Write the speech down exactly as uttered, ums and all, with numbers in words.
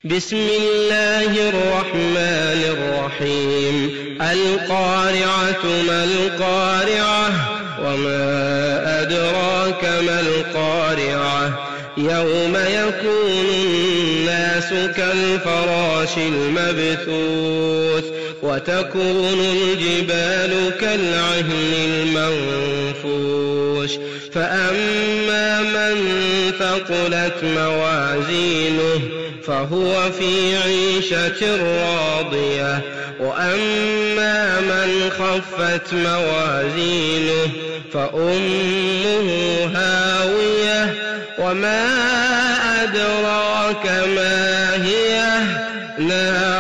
بسم الله الرحمن الرحيم القارعة ما القارعة وما أدراك ما القارعة يوم يكون الناس كالفراش المبثوث وتكون الجبال كالعهن المنفوش فأما من ثقلت موازينه فهو في عيشة راضية وأما من خفت موازينه فأمه هاوية وما أدراك ما هي نار